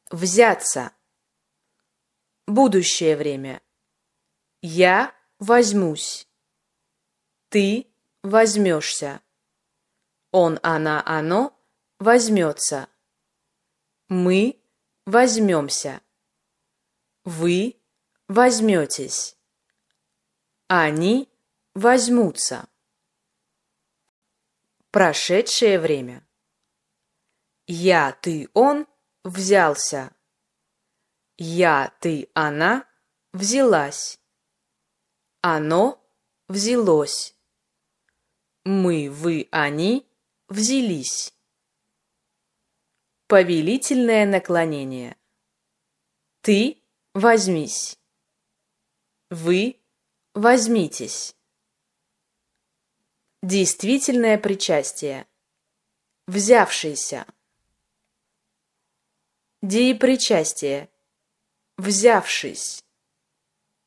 Взяться. Будущее время. Я возьмусь. Ты возьмешься. Он, она, оно возьмется. Мы возьмемся. Вы возьметесь. Они возьмутся. Прошедшее время. Я, ты, он взялся. Я, ты, она взялась. Оно взялось. Мы, вы, они взялись. Повелительное наклонение. Ты возьмись. Вы возьмитесь. Действительное причастие. Взявшийся. Деепричастие. Взявшись.